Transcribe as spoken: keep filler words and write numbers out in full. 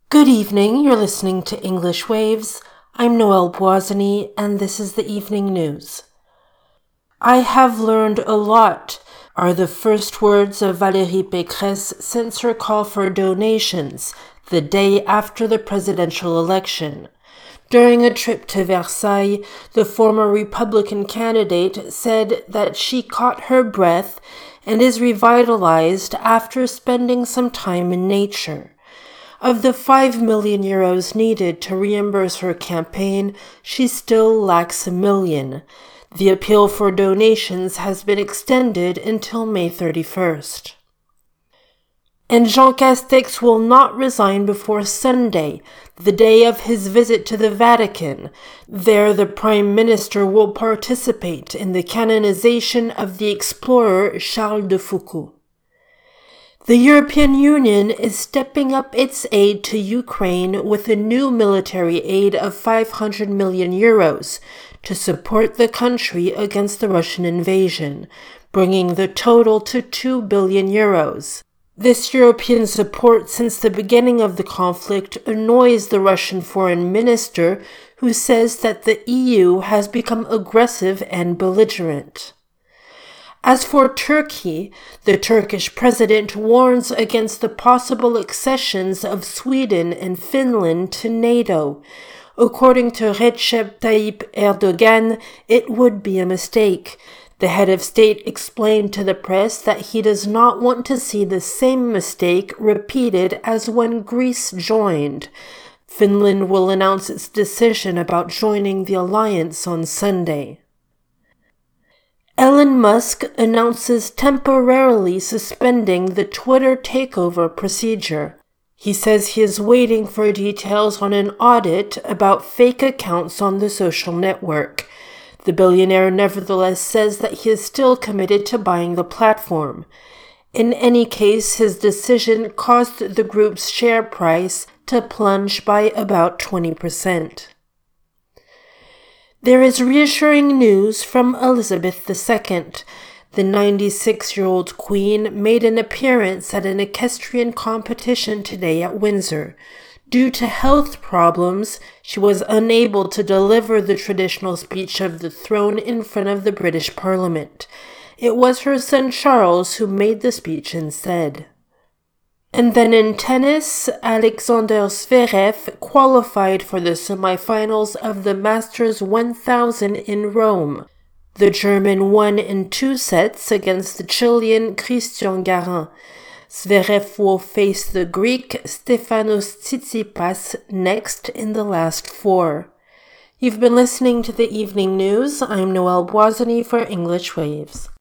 Good evening, you're listening to English Waves. I'm Noelle Boisany, and this is the evening news. I have learned a lot are the first words of Valérie Pécresse since her call for donations the day after the presidential election. During a trip to Versailles, the former Republican candidate said that she caught her breath and is revitalized after spending some time in nature. Of the five million euros needed to reimburse her campaign, she still lacks a million. The appeal for donations has been extended until May thirty-first. And Jean Castex will not resign before Sunday, the day of his visit to the Vatican. There, the Prime Minister will participate in the canonization of the explorer Charles de Foucauld. The European Union is stepping up its aid to Ukraine with a new military aid of five hundred million euros to support the country against the Russian invasion, bringing the total to two billion euros. This European support since the beginning of the conflict annoys the Russian foreign minister, who says that the E U has become aggressive and belligerent. As for Turkey, the Turkish president warns against the possible accessions of Sweden and Finland to NATO. According to Recep Tayyip Erdogan, it would be a mistake. The head of state explained to the press that he does not want to see the same mistake repeated as when Greece joined. Finland will announce its decision about joining the alliance on Sunday. Elon Musk announces temporarily suspending the Twitter takeover procedure. He says he is waiting for details on an audit about fake accounts on the social network. The billionaire nevertheless says that he is still committed to buying the platform. In any case, his decision caused the group's share price to plunge by about twenty percent. There is reassuring news from Elizabeth the Second. The ninety-six-year-old queen made an appearance at an equestrian competition today at Windsor. Due to health problems, she was unable to deliver the traditional speech of the throne in front of the British Parliament. It was her son Charles who made the speech instead. And then in tennis, Alexander Zverev qualified for the semifinals of the Masters one thousand in Rome. The German won in two sets against the Chilean Cristian Garin. Zverev will face the Greek Stefanos Tsitsipas next in the last four. You've been listening to the evening news. I'm Noelle Boisany for English Waves.